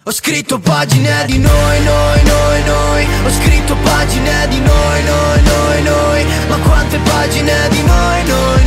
Ho scritto pagine di noi, noi, noi, noi. Ho scritto pagine di noi, noi, noi, noi. Ma quante pagine di noi, noi,